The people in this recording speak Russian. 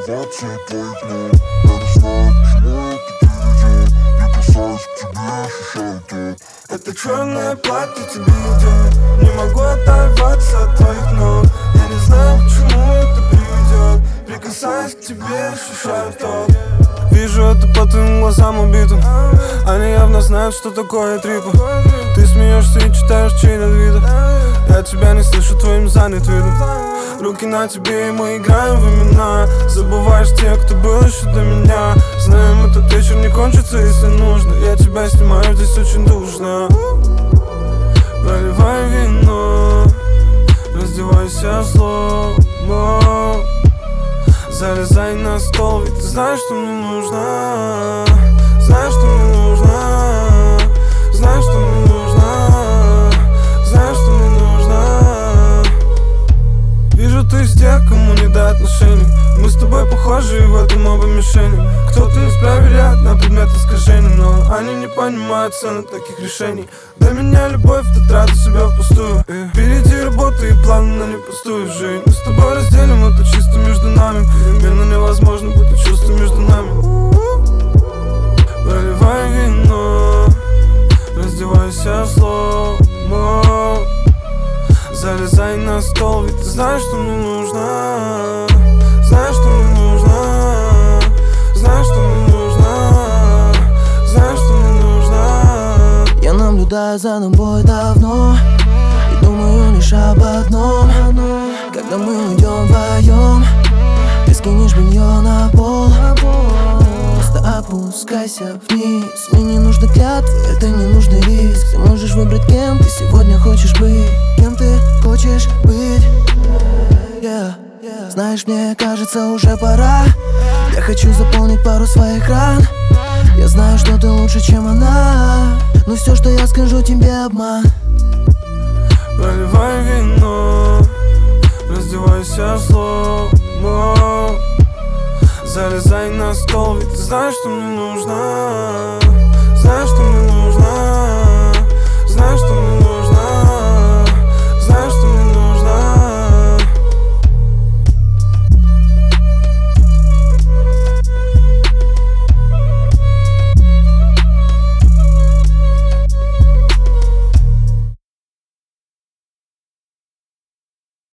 мотивация твоих ног. Я не знаю, почему я так приведет. Не касаюсь к тебе, ощущаю то. Это черное платье тебе идет. Не могу оторваться от твоих ног. Я не знаю, к чему это приведет. Прикасаясь к тебе, ощущаю то. Вижу это по твоим глазам убитым. Они явно знают, что такое трипы. Ты смеешься и читаешь чей-то виды. Я тебя не слышу, твоим занят видом. Руки на тебе, и мы играем в имена. Забываешь тех, кто был еще до меня. Знаем, этот вечер не кончится, если нужно. Я тебя снимаю, здесь очень душно. Проливай вино, раздевайся сломо. Залезай на стол, ведь ты знаешь, что мне нужно. Знаешь, что мне нужно. Знаешь, что мне нужно. Знаешь, что мне нужно. Вижу, ты из тех, кому не до отношений. Мы с тобой похожи, в этом оба мишени. Кто-то из проверяет на предмет искажений, но они не понимают цены таких решений. Для меня любовь, ты тратишь себя впустую. Впереди работа и планы на непустую жизнь. Мы с тобой разделим это чисто между нами. Переменно невозможно будет чувство между нами. Проливай вино, раздевайся сломо. Залезай на стол, ведь ты знаешь, что мне нужно. Знаешь, что мне нужно. Знаешь, что мне нужно. Знаешь, что мне нужно. Я наблюдаю за тобой давно и думаю лишь об одном. Когда мы уйдем вдвоем, ты скинешь белье на пол. Просто опускайся вниз. Мне не нужны клятвы, это не нужный риск. Ты можешь выбрать, кем ты сегодня хочешь быть. Кем ты хочешь быть, yeah. Знаешь, мне кажется, уже пора. Я хочу заполнить пару своих ран. Я знаю, что ты лучше, чем она, но все, что я скажу тебе, обман. Проливай вино, раздевайся сломо. Залезай на стол, ведь ты знаешь, что мне нужно. Знаешь, что мне нужно.